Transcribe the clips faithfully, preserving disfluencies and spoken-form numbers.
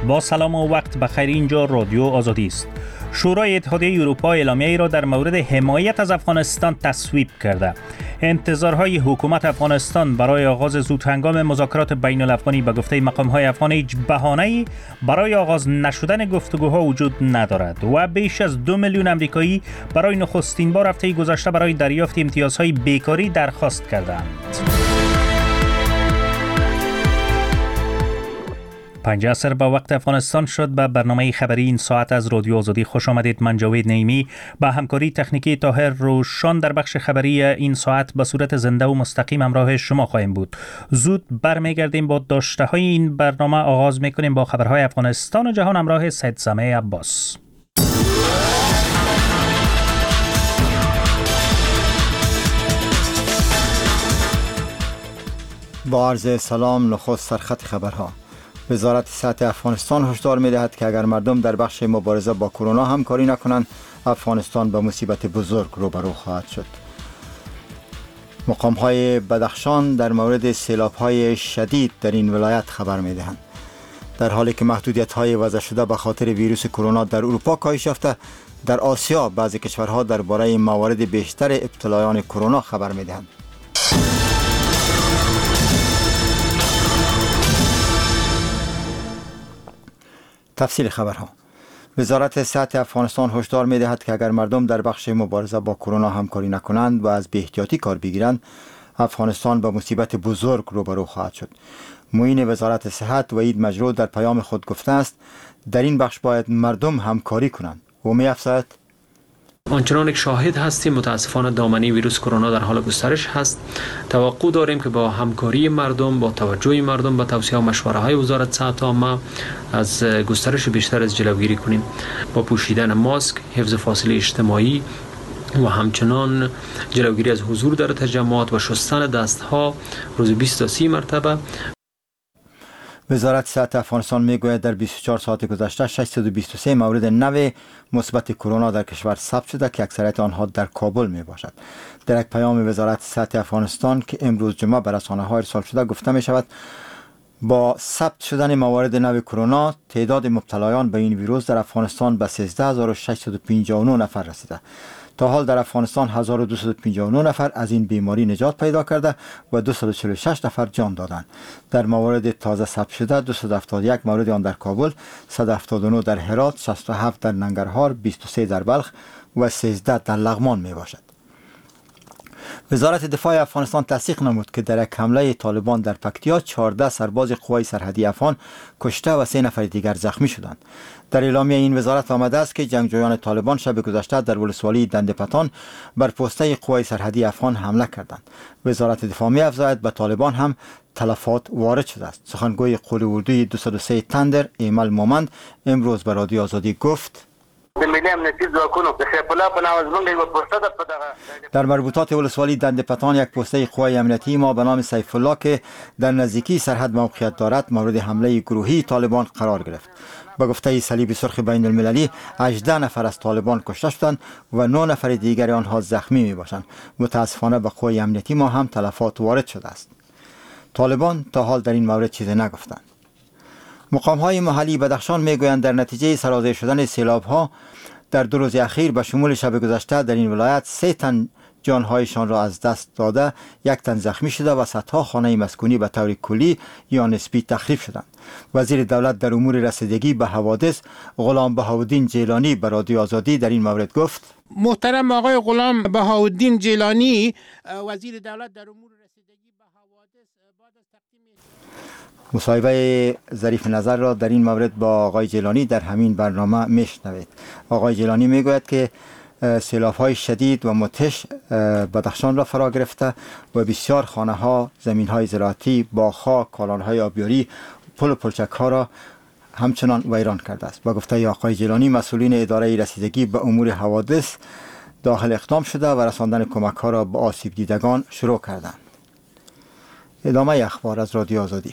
با سلام و وقت بخیر، اینجا رادیو آزادی است. شورای اتحادیه اروپا اعلامیه‌ای را در مورد حمایت از افغانستان تصویب کرده. انتظارهای حکومت افغانستان برای آغاز زودهنگام مذاکرات بین الافغانی به گفته مقام‌های افغان هیچ بهانه‌ای برای آغاز نشدن گفتگوها وجود ندارد و بیش از دو میلیون آمریکایی برای نخستین بار هفته گذشته برای دریافت امتیازهای بیکاری درخواست کردند. پنج عصر با وقت افغانستان شد. به برنامه خبری این ساعت از رادیو آزادی خوش آمدید. من جاوید نعیمی با همکاری تکنیکی طاهر روشان در بخش خبری این ساعت به صورت زنده و مستقیم همراه شما خواهیم بود. زود برمیگردیم با داشته های این برنامه. آغاز میکنیم با خبرهای افغانستان و جهان همراه سید سمیع عباس. با عرض سلام، نخست سرخط خبرها. وزارت صحت افغانستان هشدار می‌دهد که اگر مردم در بخش مبارزه با کرونا همکاری نکنند، افغانستان به مصیبت بزرگ روبرو خواهد شد. مقام‌های بدخشان در مورد سیلاب‌های شدید در این ولایت خبر می‌دهند. در حالی که محدودیت‌های وضع شده به خاطر ویروس کرونا در اروپا کاهش یافته، در آسیا بعضی کشورها درباره موارد بیشتر ابتلایان کرونا خبر می‌دهند. تفصیل خبرها. وزارت صحت افغانستان هشدار می‌دهد که اگر مردم در بخش مبارزه با کرونا همکاری نکنند و از بی‌احتیاطی کار بگیرند، افغانستان با مصیبت بزرگ روبرو خواهد شد. معین وزارت صحت وحید مجروح در پیام خود گفته است در این بخش باید مردم همکاری کنند و می‌افزاید آنچنان که شاهد هستیم متاسفانه دامنه ویروس کرونا در حال گسترش هست. توقع داریم که با همکاری مردم، با توجه مردم به توصیه و مشوره های وزارت صحت عامه از گسترش بیشتر از جلوگیری کنیم. با پوشیدن ماسک، حفظ فاصله اجتماعی و همچنان جلوگیری از حضور در تجمعات و شستن دستها روز بیست تا سی مرتبه. وزارت صحت افغانستان میگوید در بیست و چهار ساعت گذشته ششصد و بیست و سه مورد نو مثبت کرونا در کشور ثبت شده که اکثریت آنها در کابل می باشد. در یک پیام وزارت صحت افغانستان که امروز جمعه به رسانه‌ها ارسال شده گفته می شود با ثبت شدن موارد نو کرونا تعداد مبتلایان به این ویروس در افغانستان به سیزده هزار و ششصد و پنجاه و نه نفر رسیده. تا حال در افغانستان هزار و دویست و پنجاه و نه نفر از این بیماری نجات پیدا کرده و دویست و چهل و شش نفر جان دادند. در موارد تازه ثبت شده دویست و هفتاد و یک مورد آن در کابل، صد و هفتاد و نه در هرات، شصت و هفت در ننگرهار، بیست و سه در بلخ و سیزده در لغمان می باشد. وزارت دفاع افغانستان تصدیق نمود که در یک حمله طالبان در پکتیا چهارده سرباز قوای سرحدی افغان کشته و سه نفر دیگر زخمی شدند. در اعلامیه این وزارت آمده است که جنگجویان طالبان شب گذشته در ولسوالی دندپتان بر پسته قوای سرحدی افغان حمله کردند. وزارت دفاع می افزاید به طالبان هم تلفات وارد شده است. سخنگوی قوه اردوی دویست و سه تندر ایمل مومند امروز به رادیو آزادی گفت در مربوطات ولسوالی دندپتان یک پسته قوای امنیتی ما به نام سیف الله که در نزدیکی سرحد موقعیت دارد مورد حمله گروهی طالبان قرار گرفت. به گفته صلیب سرخ بین المللی هجده نفر از طالبان کشته شدند و نه نفر دیگر آنها زخمی می باشند. متاسفانه به قوای امنیتی ما هم تلفات وارد شده است. طالبان تا حال در این مورد چیزی نگفتند. مقام‌های محلی بدخشان میگویند در نتیجه سرازیر شدن سیلاب‌ها در دو روز اخیر به شمول شب گذشته در این ولایت سه تن جانهایشان را از دست داده، یک تن زخمی شده و صدها خانه مسکونی به طور کلی یا نسبی تخریب شدند. وزیر دولت در امور رسیدگی به حوادث غلام بهاءالدین جیلانی به رادیو آزادی در این مورد گفت: محترم آقای غلام بهاءالدین جیلانی وزیر دولت در امور رسیدگی به حوادث بعد از تقدیم مصاحبه ظریف نظر را در این مورد با آقای جیلانی در همین برنامه میشنوید. آقای جیلانی میگوید که سیلاب‌های شدید و متش بدخشان را فرا گرفته و بسیار خانه‌ها، زمین‌های زراعتی، باغ‌ها، کالان‌های آبیاری، پل و پلچک‌ها را همچنان ویران کرده است. با گفته آقای جیلانی مسئولین اداره رسیدگی به امور حوادث داخل اقدام شده و رساندن کمک‌ها را به آسیب دیدگان شروع کردند. ادامه اخبار از رادیو آزادی.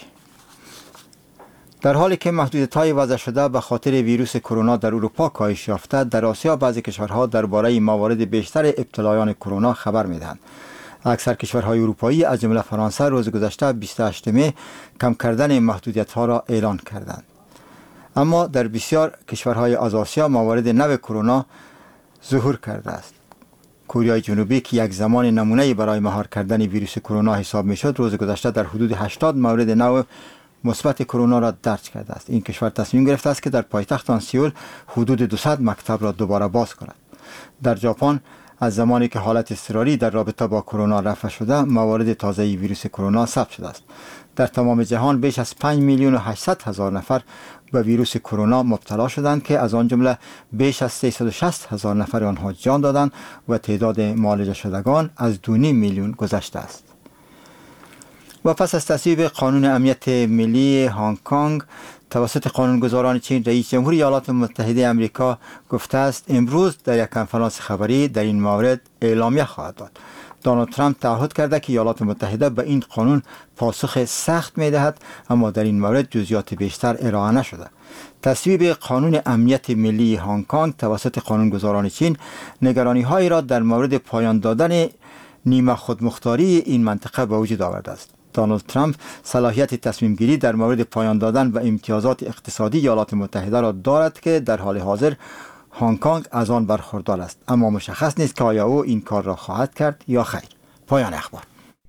در حالی که محدودیت‌های وضع شده به خاطر ویروس کرونا در اروپا کاهش یافته، در آسیا بعضی کشورها درباره موارد بیشتر ابتلایان کرونا خبر می‌دهند. اکثر کشورهای اروپایی از جمله فرانسه روز گذشته بیست و هشت می کم کردن محدودیت‌ها را اعلان کردند. اما در بسیار کشورهای از آسیا موارد نو کرونا ظهور کرده است. کره جنوبی که یک زمان نمونه برای مهار کردن ویروس کرونا حساب میشد، روز گذشته در حدود هشتاد مورد نو مثبت کرونا را درج کرده است. این کشور تصمیم گرفته است که در پایتخت آن سئول حدود دویست مکتب را دوباره باز کند. در ژاپن از زمانی که حالت اضطراری در رابطه با کرونا رفع شده، موارد تازه ویروس کرونا ثبت شده است. در تمام جهان بیش از پنج میلیون و هشتصد هزار نفر به ویروس کرونا مبتلا شدند که از آن جمله بیش از سیصد و شصت هزار نفر آنها جان دادند و تعداد معالجه شدگان از دو و نیم میلیون گذشته است. و پس از تصویب قانون امنیت ملی هنگ کنگ توسط قانونگذاران چین، رئیس جمهور ایالات متحده آمریکا گفته است امروز در یک کنفرانس خبری در این مورد اعلامیه خواهد داد. دونالد ترامپ تعهد کرده که ایالات متحده به این قانون پاسخ سخت می‌دهد، اما در این مورد جزئیات بیشتر ارائه نشده. تصویب قانون امنیت ملی هنگ کنگ توسط قانونگذاران چین نگرانی‌هایی را در مورد پایان دادن نیمه خودمختاری این منطقه به وجود آورده است. دونالد ترامپ صلاحیت تصمیم گیری در مورد پایان دادن به امتیازات اقتصادی ایالات متحده را دارد که در حال حاضر هنگ کنگ از آن برخوردار است، اما مشخص نیست که آیا او این کار را خواهد کرد یا خیر. پایان اخبار.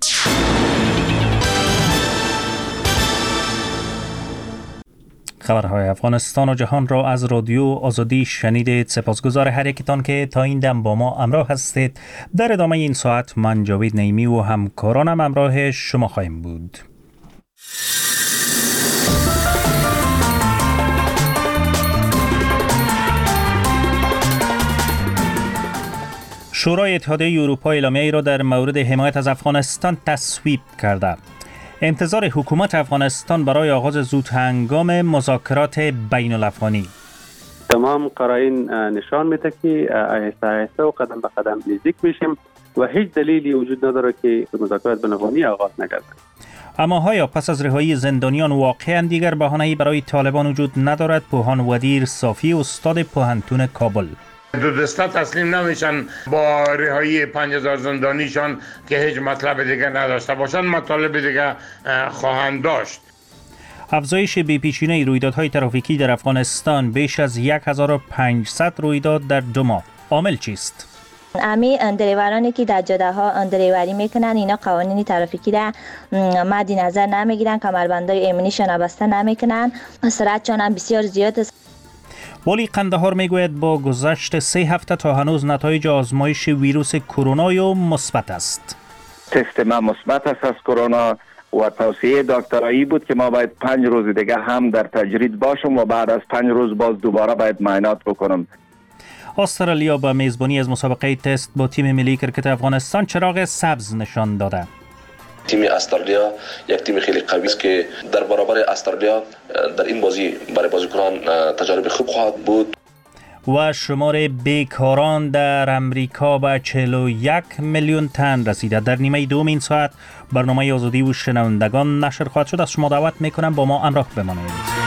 خبرهای افغانستان و جهان را از رادیو آزادی شنیدید. سپاسگزار هر یکتان که تا این دم با ما همراه هستید. در ادامه این ساعت من جاوید نعیمی و همکارانم همراه شما خواهیم بود. شورای اتحادیه اروپا اعلامیه‌ای را در مورد حمایت از افغانستان تصویب کرده. انتظار حکومت افغانستان برای آغاز زود هنگام مذاکرات بین الافغانی. تمام قرائن نشان میده که آهسته آهسته و قدم به قدم نزدیک میشیم و هیچ دلیلی وجود نداره که مذاکرات بین الافغانی آغاز نگردد. اما آیا پس از رهایی زندانیان واقعا دیگر بهانه‌ای برای طالبان وجود ندارد؟ پوهان ودیر صافی استاد پوهنتون کابل. دو دسته تسلیم نمیشن با رهایی پنج هزار زندانیشان که هیچ مطلب دیگه نداشته باشند، مطالب دیگه خواهند داشت. افزایش بی‌پیچینه رویدادهای ترافیکی در افغانستان، بیش از هزار و پانصد رویداد در دو ماه. عامل چیست؟ امی دریورانی که در جاده ها دریوری میکنن اینا قوانین ترافیکی را مد نظر نمیگیرن، کمربندای ایمنیشون بسته نمیکنن، سرعتشون هم بسیار زیاد است. ولی قندهار میگوید با گذشت سه هفته تا هنوز نتایج آزمایش ویروس کرونا مثبت است. تست ما مثبت است از کرونا و توصیه دکترایی بود که ما باید پنج روز دیگه هم در تجرید باشم و بعد از پنج روز باز دوباره باید معاینات بکنم. استرالیا با میزبانی از مسابقه تست با تیم ملی کرکت افغانستان چراغ سبز نشان داده. تیم استرالیا یک تیم خیلی قوی است که در برابر استرالیا در این بازی برای بازیکنان تجربه خوب خواهد بود. و شمار بیکاران در امریکا به چهل و یک میلیون تن رسیده. در نیمه دوم این ساعت برنامه آزادی و شنوندگان نشر خواهد شد. از شما دعوت میکنم با ما همراه بمانید.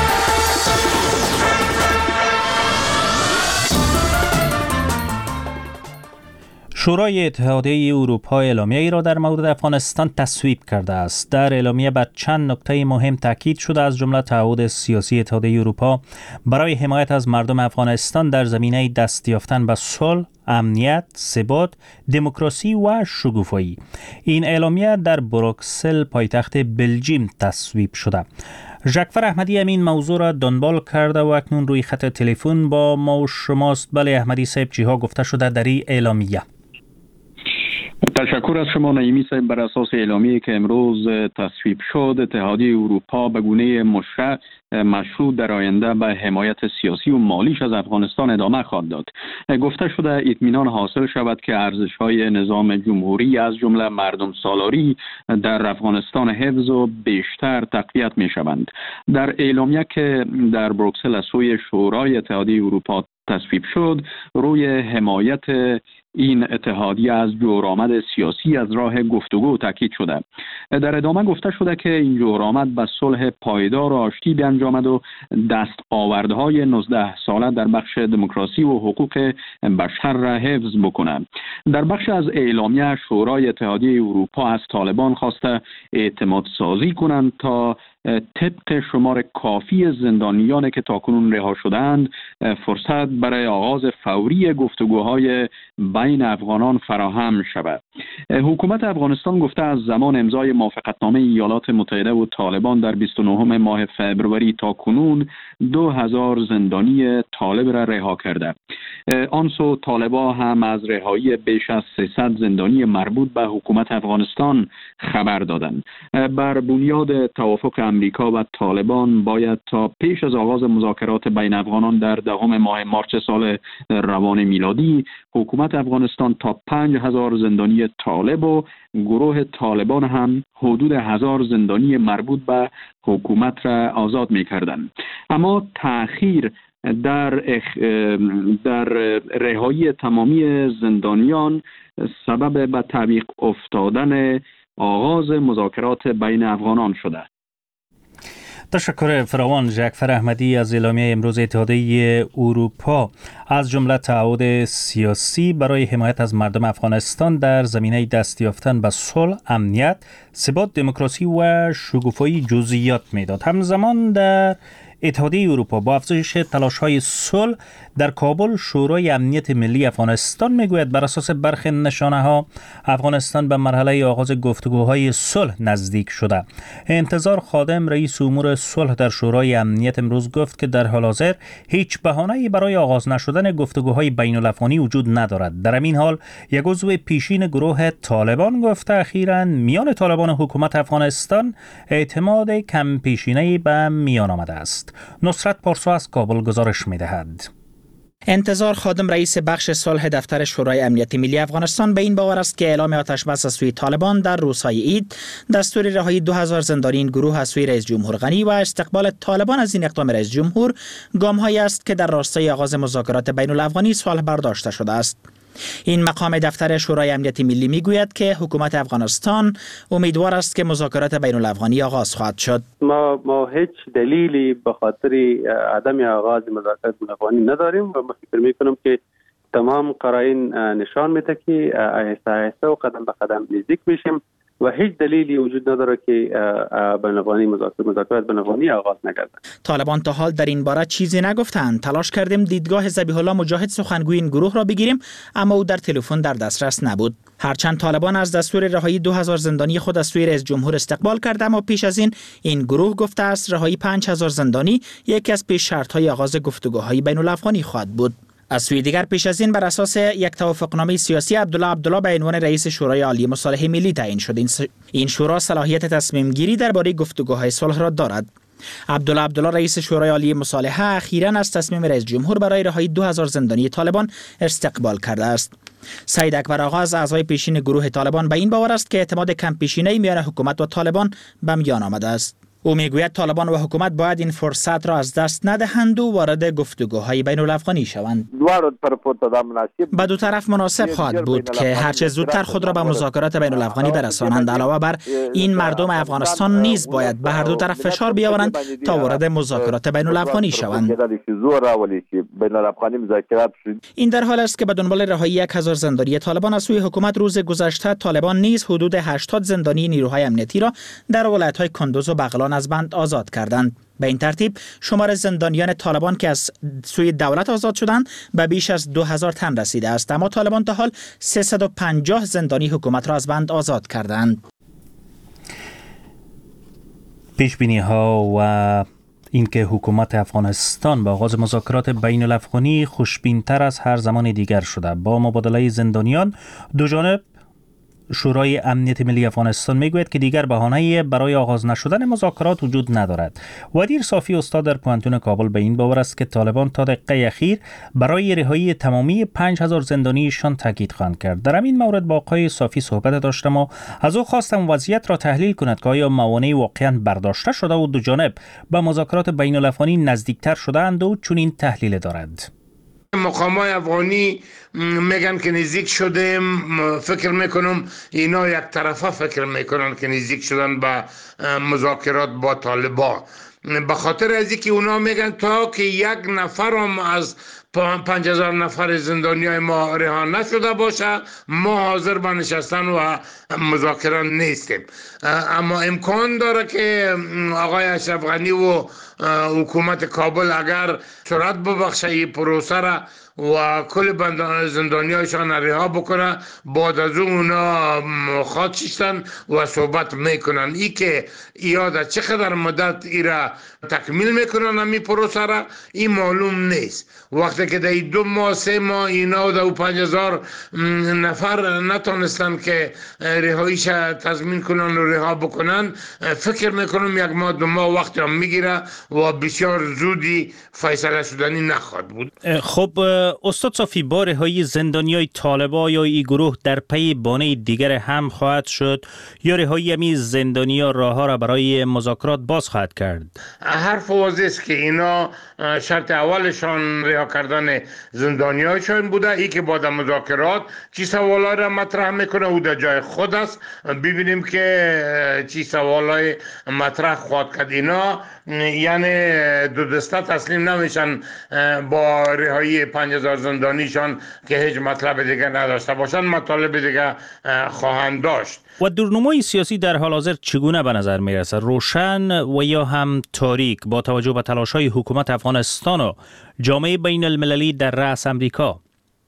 شورای اتحادیه اروپا اعلامیه‌ای را در مورد افغانستان تصویب کرده است. در اعلامیه بر چند نکته مهم تاکید شده، از جمله تعهد سیاسی اتحادیه اروپا برای حمایت از مردم افغانستان در زمینه دست یافتن به صلح، امنیت، ثبات، دموکراسی و شکوفایی. این اعلامیه در بروکسل پایتخت بلژیم تصویب شده. ژکفر احمدی امین موضوع را دنبال کرده و اکنون روی خط تلفن با ما و شماست. بله احمدی صاحب، چی ها گفته شده در این اعلامیه؟ تشکر از شما نعیمی صاحب. بر اساس اعلامیه‌ای که امروز تصویب شد، اتحادیه اروپا به گونه مشروع مشروع در آینده به حمایت سیاسی و مالیش از افغانستان ادامه خواهد داد. گفته شده اطمینان حاصل شود که ارزش‌های نظام جمهوری از جمله مردم سالاری در افغانستان حفظ و بیشتر تقویت می‌شوند. در اعلامیه که در بروکسل از سوی شورای اتحادیه اروپا تصویب شد، روی حمایت این اتحادیه از جورآمد سیاسی از راه گفتگو تاکید شده. در ادامه گفته شده که این جورآمد به صلح پایدار و آشتی بیانجامد و دستاوردهای نوزده ساله در بخش دموکراسی و حقوق بشر را حفظ بکنند. در بخش از اعلامیه شورای اتحادیه اروپا از طالبان خواسته اعتماد سازی کنند تا طبق شمار کافی زندانیانی که تاکنون رها شدند فرصت برای آغاز فوری گفتگوهای بین افغانان فراهم شود. حکومت افغانستان گفته از زمان امضای موافقتنامه ایالات متحده و طالبان در بیست و نهم ماه فوریه تا کنون دو هزار زندانی طالب را رها کرده. آن سو طالبان هم از رهایی بیش از سیصد زندانی مربوط به حکومت افغانستان خبر دادند. بر بنیاد توافق امریکا و طالبان باید تا پیش از آغاز مذاکرات بین افغانان در دهم ماه مارس سال روان میلادی حکومت افغانستان تا پنج هزار زندانی طالب و گروه طالبان هم حدود هزار زندانی مربوط به حکومت را آزاد می کردند. اما تأخیر در اخ... در رهایی تمامی زندانیان سبب به تعویق افتادن آغاز مذاکرات بین افغانان شده. تشکر فراوان. جعفر احمدی از اعلامیه امروز اتحادیه اروپا از جمله تعهد سیاسی برای حمایت از مردم افغانستان در زمینه دست یافتن به صلح، امنیت، ثبات، دموکراسی و شکوفایی جزئیات میداد. همزمان در اتحادیه اروپا با افزایش تلاش‌های صلح در کابل، شورای امنیت ملی افغانستان میگوید بر اساس برخی نشانه‌ها افغانستان به مرحله آغاز گفتگوهای صلح نزدیک شده. انتظار خادم رئیس امور صلح در شورای امنیت امروز گفت که در حال حاضر هیچ بهانه‌ای برای آغاز نشدن گفتگوهای بین‌الافغانی وجود ندارد. در همین حال یک عضو پیشین گروه طالبان گفته اخیراً میان طالبان و حکومت افغانستان اعتماد کم پیشینه‌ای به میان آمده است. نصرت پارسا از کابل گزارش می‌دهد. انتظار خادم رئیس بخش صلح دفتر شورای امنیت ملی افغانستان به این باور است که اعلام آتش بس از سوی طالبان در روزهای عید، دستور رهایی دو هزار زندانی این گروه از سوی رئیس جمهور غنی و استقبال طالبان از این اقدام رئیس جمهور گام‌هایی است که در راستای آغاز مذاکرات بین الافغانی صلح برداشته شده است. این مقام دفتر شورای امنیت ملی میگوید که حکومت افغانستان امیدوار است که مذاکرات بین الافغانی آغاز خواهد شد. ما ما هیچ دلیلی به خاطر عدم آغاز مذاکرات بین الافغانی نداریم و ما فکر میکنم که تمام قرائن نشان میده که آهسته آهسته و قدم به قدم نزدیک میشیم و هیچ دلیلی وجود نداره که بین الافغانی مذاکرات بین الافغانی آغاز نگردد. طالبان تا حال در این باره چیزی نگفتند. تلاش کردیم دیدگاه ذبیح الله مجاهد سخنگوی این گروه را بگیریم اما او در تلفن در دسترس نبود. هرچند طالبان از دستور رهایی دو هزار زندانی خود از سوی رئیس جمهور استقبال کرده اما پیش از این این گروه گفته است رهایی پنج هزار زندانی یکی از پیش شرط‌های آغاز گفتگوهای بین الافغانی خواهد بود. از سوی دیگر پیش از این بر اساس یک توافقنامه سیاسی عبدالله عبدالله به عنوان رئیس شورای عالی مصالحه ملی تعیین شد. این شورا صلاحیت تصمیم گیری درباره گفتگوهای صلح را دارد. عبدالله عبدالله رئیس شورای عالی مصالحه اخیراً از تصمیم رئیس جمهور برای رهایی دو هزار زندانی طالبان استقبال کرده است. سید اکبر آقا از اعضای پیشین گروه طالبان به این باور است که اعتماد کم پیشینه‌ای میان حکومت و طالبان به میان آمده است. او میگوید طالبان و حکومت باید این فرصت را از دست ندهند و وارد گفتگوهای بین الافغانی شوند. به دو طرف مناسب خواهد بود که هرچه زودتر خود را به مذاکرات بین الافغانی برسانند. علاوه بر این مردم افغانستان نیز باید به هر دو طرف فشار بیاورند تا وارد مذاکرات بین الافغانی شوند. این در حال است که به دنبال رهایی یک هزار زندانی طالبان از سوی حکومت روز گذشته طالبان نیز حدود هشتاد زندانی نیروهای امنیتی را در ولایت‌های کندوز و بغلان از بند آزاد کردند. به این ترتیب شمار زندانیان طالبان که از سوی دولت آزاد شدند به بیش از دو هزار تن رسیده است، اما طالبان تا حال سیصد و پنجاه زندانی حکومت را از بند آزاد کردند. پیش بینی ها و اینکه حکومت افغانستان با آغاز مذاکرات بین الافغانی خوشبین‌تر از هر زمان دیگر شده. با مبادله زندانیان دو جانب شورای امنیت ملی افغانستان میگوید که دیگر بهانه‌ای برای آغاز نشدن مذاکرات وجود ندارد. ودیر صافی استاد در پوانتون کابل به این باور است که طالبان تا دقیقه اخیر برای رهایی تمامی پنج هزار زندانیشان تاکید خواهند کرد. در این مورد با آقای صافی صحبت داشتم و از او خواستم وضعیت را تحلیل کند که آیا موانع واقعا برداشته شده و دو جانب به مذاکرات بین الافغانی نزدیکتر شده‌اند و چنین تحلیل دارد. مقامات افغانی میگن که نزدیک شدیم، فکر میکنم اینا یک طرفه فکر میکنن که نزدیک شدن به مذاکرات با طالبان، به خاطر از اینکه اونا میگن تا که یک نفرم از پنج هزار نفر زندانیای ما رها نشده باشه، ما حاضر به نشستن و مذاکره نیستیم. اما امکان داره که آقای اشرف غنی و حکومت کابل اگر سرعت ببخشه این پروسه را و کل زندانیایشان رها بکنه، بعد از اونا خواد شدن و صحبت میکنن. ای که ایاده چقدر مدت ای را تکمیل میکنن همی پروسه را این معلوم نیست. وقتی که در دو ماه سه ماه اینا و پنج هزار نفر نتونستن که رهاییش تضمین کنن و رها بکنن، فکر میکنم یک ماه دو ماه وقت هم میگیره و بسیار زودی فیصله شدنی نخواهد بود. خب استاد صافی، با رهایی زندانیای طالبان یا این گروه در پی بانه دیگر هم خواهد شد یا رهایی همی زندانیا راه ها را برای مذاکرات باز خواهد کرد؟ حرف واضح است که اینا شرط اولشان رها کردن زندانیایشان بوده. ای که بعد مذاکرات چی سوالای را مطرح میکنه او در جای خود است. ببینیم که چی سوالای مطرح خواهد کرد. اینا یعنی دو دسته تسلیم نمیشن با رهایی پنج هزار زندانیشان که هیچ مطلب دیگه نداشته باشن، مطالب دیگه خواهند داشت. و دورنمای سیاسی در حال حاضر چگونه به نظر میرسه؟ روشن و یا هم تاریک با توجه به تلاش‌های حکومت افغانستان و جامعه بین المللی در رأس امریکا؟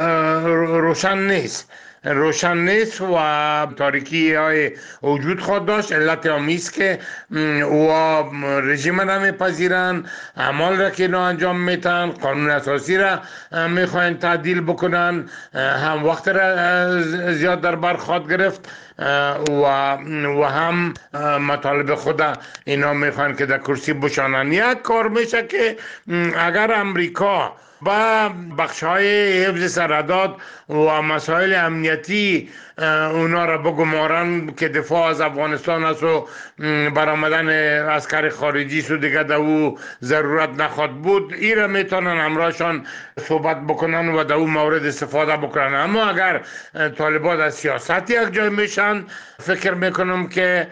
روشن نیست. روشن نیست و تاریکی های وجود خود داشت. علت آمیز که و رژیم را میپذیرن، اعمال را که اینا انجام میتن، قانون اساسی را میخواین تعدیل بکنن، هم وقت را زیاد در بر خواهد گرفت و و هم مطالب خود اینا میخواین که در کرسی بشانن. یک کار میشه که اگر امریکا با بخش‌های حفظ سرحدات و مسائل امنیتی اونا را بگمارن که دفاع از افغانستان است و برآمدن عسکر خارجی سو دیگه در او ضرورت نخواد بود، این را میتونن همراهشان صحبت بکنن و در او مورد استفاده بکنن. اما اگر طالبان در سیاست یک جای میشن، فکر میکنم که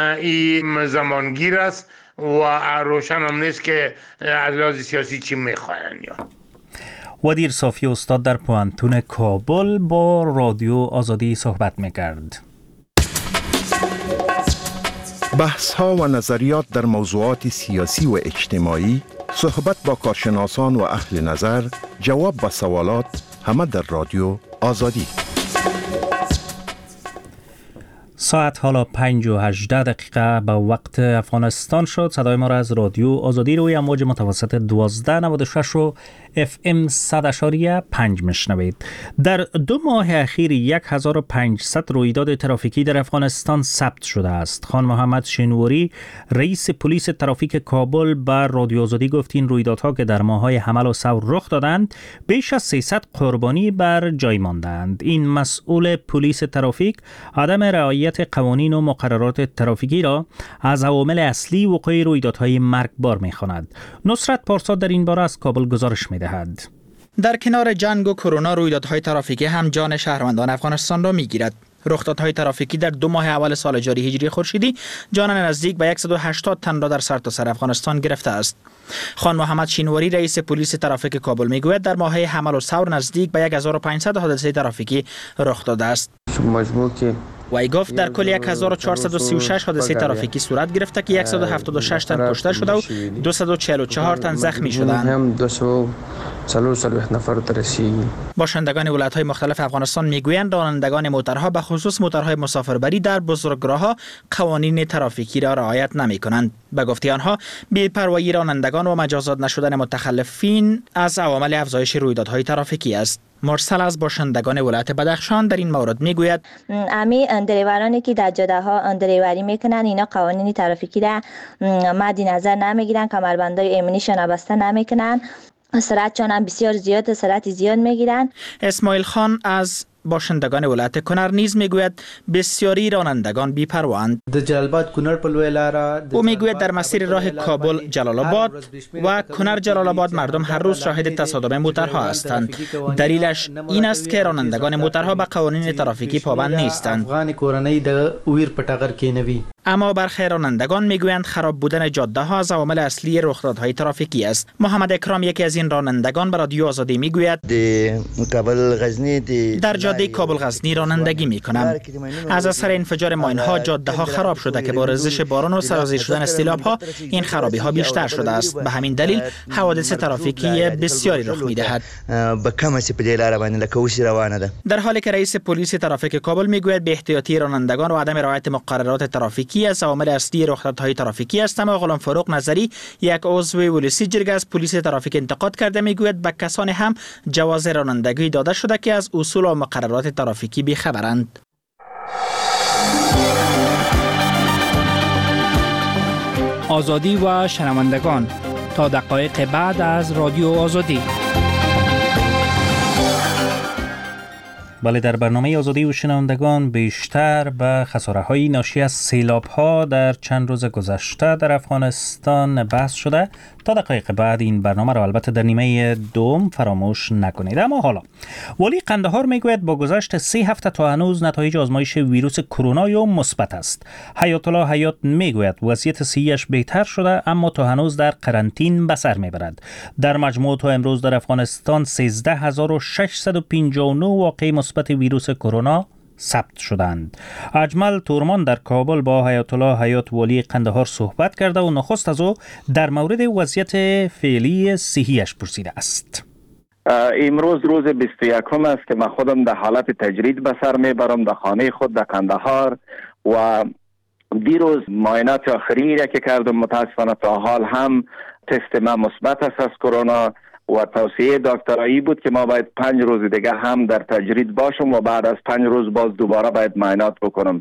این زمانگیر است و روشن هم نیست که از لحاظ سیاسی چی میخواین. یا ودیر صافی استاد در پوانتون کابل با رادیو آزادی صحبت میکرد. بحث ها و نظریات در موضوعات سیاسی و اجتماعی، صحبت با کارشناسان و اهل نظر، جواب به سوالات، همه در رادیو آزادی. ساعت حالا پنج و هجده دقیقه به وقت افغانستان شد. صدای ما را از رادیو آزادی روی امواج متوسط دوازده نود و شش و اف ام صد اشاریه پنج میشنوید. در دو ماه اخیر یک هزار و پانصد رویداد ترافیکی در افغانستان ثبت شده است. خان محمد شنواری رئیس پلیس ترافیک کابل بر رادیو آزادی گفت این رویدادها که در ماه‌های حمل و ثور رخ دادند بیش از سیصد قربانی بر جای ماندند. این مسئول پلیس ترافیک عدم رعایت قوانین و مقررات ترافیکی را از عوامل اصلی وقوع رویدادهای مرگبار می‌خواند. نصرت پارسا در این باره از کابل گزارش می‌دهد. در کنار جنگ و کرونا، رویدادهای ترافیکی هم جان شهروندان افغانستان را می‌گیرد. رخدادهای ترافیکی در دو ماه اول سال جاری هجری خورشیدی جان نزدیک به صد و هشتاد تن را در سرتاسر افغانستان گرفته است. خان محمد شینواری رئیس پلیس ترافیک کابل میگوید در ماه‌های حمل و ثور نزدیک به هزار و پانصد حادثه ترافیکی رخ داده است. مجموع که وی گفت در کل هزار و چهارصد و سی و شش حادثه ترافیکی صورت گرفته که صد و هفتاد و شش تن کشته شده و دویست و چهل و چهار تن زخمی شدند. هم دویست و چهل و چهار نفر ترسی. باشندگان ولایت‌های مختلف افغانستان میگویند رانندگان موترها به خصوص موترهای مسافربری در بزرگراه‌ها قوانین ترافیکی را رعایت نمی‌کنند. به گفته آنها بی‌پروایی رانندگان و مجازات نشدن متخلفین از عوامل افزایش رویدادهای ترافیکی است. مرسل از باشندگان ولایت بدخشان در این مورد میگوید امی دریورانی که در جاده ها دریوری میکنن اینا قوانین ترافیکی را مد نظر نمیگیرن، کمربندای ایمنیشون بسته نمیکنن، سرعتشون هم بسیار زیاد سرعت زیاد میگیرن. اسماعیل خان از باشندگان ولایت کنر نیز میگوید بسیاری رانندگان بی‌پرواند. او میگوید در مسیر راه کابل جلال آباد و کنر جلال آباد مردم هر روز شاهد تصادم موترها هستند. دلیلش این است که رانندگان موترها به قوانین ترافیکی پابند نیستند. اما برخی رانندگان میگویند خراب بودن جاده ها از عوامل اصلی رخدادهای ترافیکی است. محمد اکرام یکی از این رانندگان به رادیو آزادی میگوید در جاده کابل غزنی رانندگی میکنم. از اثر انفجار ماین ها جاده ها خراب شده که با ریزش باران و سرازیر شدن استیلاب ها این خرابی ها بیشتر شده است. به همین دلیل حوادث ترافیکی بسیاری رخ میدهد. در حالی که رئیس پلیس ترافیک کابل میگوید به احتیاطی رانندگان و عدم رعایت مقررات ترافیکی از عوامل اصلی رخدادهای ترافیکی است، اما غلام فاروق نظری یک عضو ولسی جرگه از پلیس ترافیک انتقاد کرده میگوید به کسانی هم جواز رانندگی داده شده که از اصول و مقررات ترافیکی بی‌خبرند. آزادی و شنوندگان تا دقایق بعد از رادیو آزادی. بله، در برنامه آزادی و شنوندگان بیشتر به خساره‌های ناشی از سیلاب‌ها در چند روز گذشته در افغانستان بحث شده. تا دقایق بعد این برنامه را البته در نیمه دوم فراموش نکنید. اما حالا ولی قندهار میگوید با گذشت سه هفته تا هنوز نتایج آزمایش ویروس کرونا مثبت است. حیات الله حیات میگوید وضعیت صحیش بهتر شده اما تا هنوز در قرنطین به سر میبرد. در مجموع تا امروز در افغانستان سیزده هزار و ششصد و پنجاه و نه واقعه مثبت ویروس کرونا ثبت شدند. اجمل تورمان در کابل با حیات الله حیات ولی قندهار صحبت کرده و نخست از او در مورد وضعیت فعلی صحیش پرسیده است. امروز روز بیست و یکم است که من خودم در حالت تجرید به سر میبرم در خانه خود در قندهار و دیروز معاینات آخری را که کردم متاسفانه تا حال هم تست ما مثبت است از کرونا و توصیه دکترایی بود که ما باید پنج روز دیگه هم در تجرید باشم و بعد از پنج روز باز دوباره باید معاینات بکنم.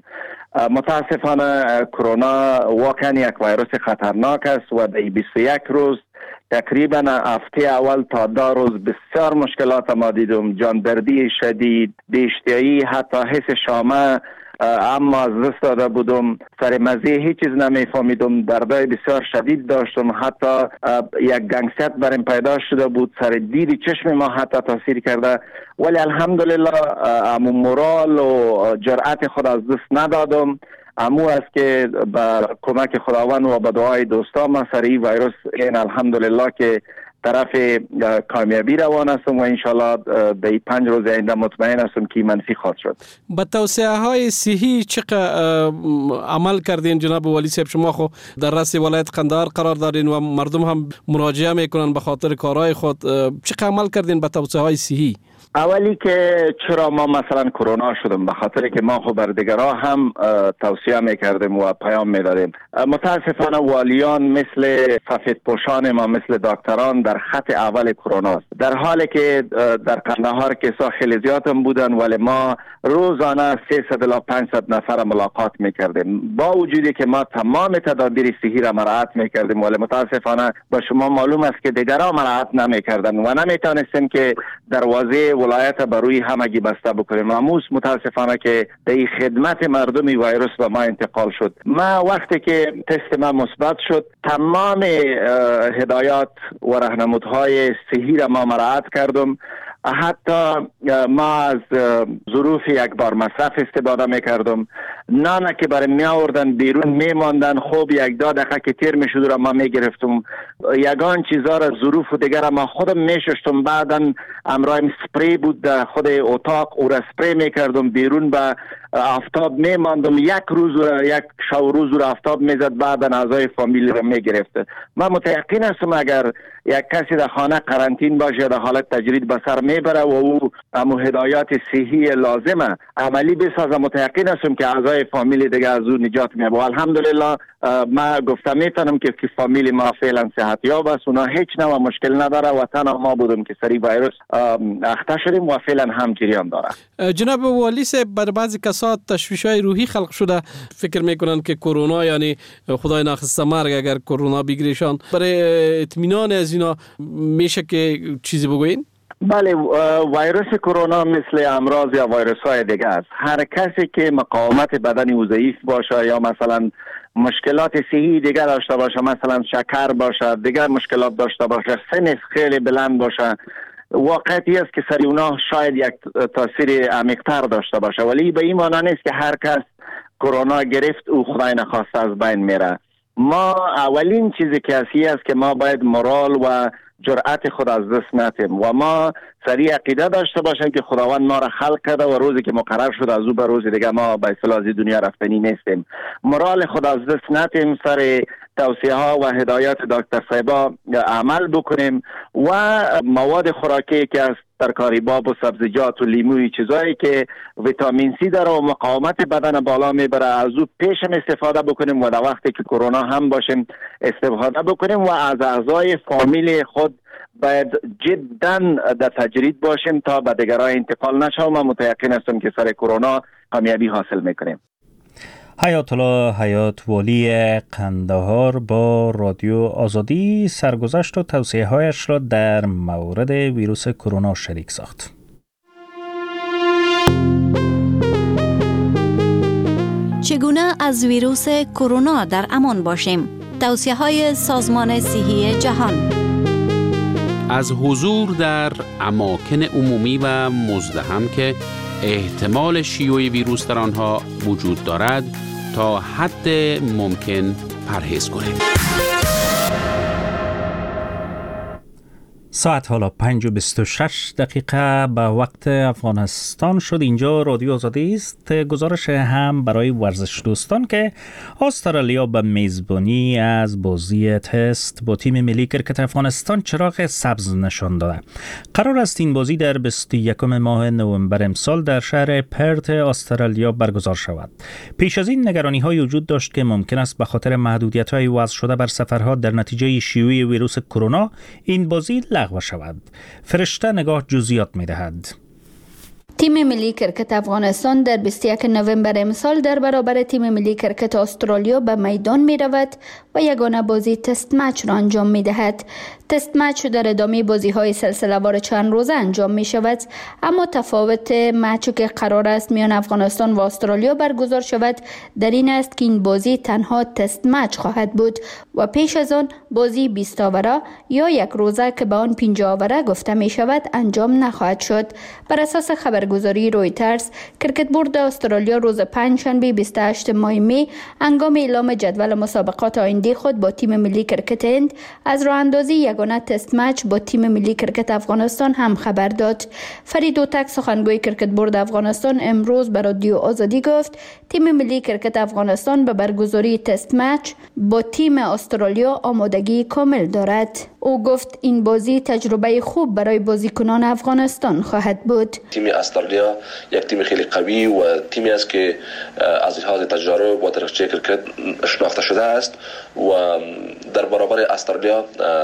متاسفانه کرونا واقعا یک ویروس خطرناک است و در بیست و یک روز تقریبا هفته اول تا ده روز بسیار مشکلات ما دیدم، جاندردی شدید، بیشتری، حتی حس شامه اما از دست داده بودم، سر مزه هیچ چیز نمیفهمیدم، دردای بسیار شدید داشتم، حتی یک گنگسیت برم پیدا شده بود، سر دید چشم ما حتی تاثیر کرده، ولی الحمدلله امو مورال و جرأت خود از دست ندادم. امو است که با کمک خداوند و با دعای دوستان ما سر این ویروس این الحمدلله که طرف کامیابی روان هستم و انشالله در پنج روز آینده مطمئن هستم که منفی خواهد شد. با توصیه های صحی چقدر عمل کردین جناب ولی صاحب؟ شما خو در رأس ولایت قندهار قرار دارین و مردم هم مراجعه میکنن به خاطر کارهای خود، چقدر عمل کردین با توصیه های صحی؟ اولی که چرا ما مثلا کرونا شدم، به خاطر که ما خو بر دیگران هم توصیه میکردیم و پیام میدادیم. متاسفانه والیان مثل سفید پوشان ما، مثل دکتران در خط اول کرونا است، در حالی که در قندهار کسا خیلی زیاد هم بودن ولی ما روزانه سیصد الی پانصد نفر ملاقات میکردیم، با وجودی که ما تمام تدابیر صحی را مراعات میکردیم ولی متاسفانه با شما معلوم است که دیگران مراعات نمیکردن و نمیتونستیم که دروازه ولایت بروی همگی بسته بکنیم. امروز متاسفانه که در خدمت مردمی ویروس به ما انتقال شد. ما وقتی که تست ما مثبت شد تمام هدایات و راهنمودهای صحی را ما مراعات کردم، حتی ما از ظروف یک بار مصرف استفاده میکردم، نانه که برای می آوردن بیرون میماندن، خوب یک دو دقیقه که تیر میشد را ما میگرفتم، یگان چیزا را ظروف و دیگر ما خودم میشستم، بعدا امرایم سپری بود در خود اتاق او را سپری میکردم، بیرون به آفتاب میماندم، یک روز را یک شو روز را آفتاب میزد، بعدا اعضای فامیل را میگرفت. من متيقن هستم اگر یک کسی در خانه قرنطین باشه در حالت تجرید به سر میبره و او امو هدایات صحی لازمه عملی بسازه، متيقن هستم که اعضای فامیل دیگه از او نجات میبره. الحمدلله ما گفتم میتونم که فامیل ما فعلا صحتیاب است، اونا هیچ نوع مشکل نداره و تنها ما بودم که سری ویروس اخته شدیم و فعلا هم جریان داره. جناب والی صاحب، بر بعضی کسات تشویش‌های روحی خلق شده، فکر میکنن که کرونا یعنی خدای نخواسته مرگ اگر کرونا بگیرشان، برای اطمینان از اینا میشه که چیزی بگوین؟ بله، ویروس کرونا مثل امراض یا ویروس های دیگه است. هر کسی که مقاومت بدنی او ضعیف باشه یا مثلا مشکلات صحی دیگر داشته باشه، مثلا شکر باشه، دیگر مشکلات داشته باشه، سن خیلی بلند باشه، واقعیتی است که سر اونا شاید یک تاثیر عمیق‌تر داشته باشه، ولی به این معنی نیست که هر کس کرونا گرفت او خدای نخواسته از بین میره. ما اولین چیزی که هستی است که ما باید مورال و جرأت خود از دست ندیم و ما سریع عقیده داشته باشیم که خداوند ما را خلق کرده و روزی که مقرر شد از او به روز دیگه ما به اصطلاح از دنیا رفتنی نیستیم. مورال خود از دست ندیم، سر توصیه ها و هدایات دکتر صاحبا عمل بکنیم و مواد خوراکی که از ترکاری باب و سبزیجات و لیموی چیزایی که ویتامین سی داره و مقاومت بدن بالا میبره از او پیشم استفاده بکنیم و در وقتی که کرونا هم باشیم استفاده بکنیم و از اعضای فامیل خود باید جدا در تجرید باشیم تا به دیگران انتقال نشه و من متیقن هستم که سر کرونا کامیابی حاصل میکنیم. حیات الله حیات والی قندهار با رادیو آزادی سرگذشت و توصیه هایش را در مورد ویروس کرونا شریک ساخت. چگونه از ویروس کرونا در امان باشیم؟ توصیه های سازمان صحی جهان. از حضور در اماکن عمومی و مزدحم که احتمال شیوع ویروس در آنها وجود دارد تا حد ممکن پرهیز کنید. ساعت حالا پنج و بیست و شش دقیقه به وقت افغانستان شد. اینجا رادیو آزادی است. گزارش هم برای ورزش دوستان که استرالیا به میزبانی از بازی تست با تیم ملی کرکت افغانستان چراغ سبز نشان داده. قرار است این بازی در بیست و یکم ماه نوامبر امسال در شهر پرت استرالیا برگزار شود. پیش از این نگرانی های وجود داشت که ممکن است به خاطر محدودیت های وضع شده بر سفرها در نتیجه شیوع ویروس کرونا این بازی لغو شود. فرشته نگاه جزئیات می‌دهد. تیم ملی کرکت افغانستان در بیست و یکم نوامبر امسال در برابر تیم ملی کرکت استرالیا به میدان می رود و یگانه بازی تست مچ را انجام می دهد. تست مچ در ادامه بازی های سلسله وار چند روزه انجام می شود، اما تفاوت مچی که قرار است میان افغانستان و استرالیا برگزار شود در این است که این بازی تنها تست مچ خواهد بود و پیش از آن بازی بیست آوره یا یک روزه که به آن پنجاه آوره گفته می شود انجام نخواهد شد. بر اساس خبرگزاری رویترز، کرکت بورد استرالیا روز پنجشنبه بیست و هشتم ماه می هنگام اعلام جدول مسابقات آینده خود با تیم ملی کرکت هند از راه اندازی یگانه تست مچ با تیم ملی کرکت افغانستان هم خبر داد. فرید اوتک سخنگوی کرکت بورد افغانستان امروز به رادیو آزادی گفت تیم ملی کرکت افغانستان به برگزاری تست مچ با تیم استرالیا آمادگی کامل دارد. او گفت این بازی تجربه خوب برای بازیکنان افغانستان خواهد بود. تیم استرالیا یک تیم خیلی قوی و تیمی است که از لحاظ تجربه و تاریخچه کرکت شناخته شده است و در برابر استرالیا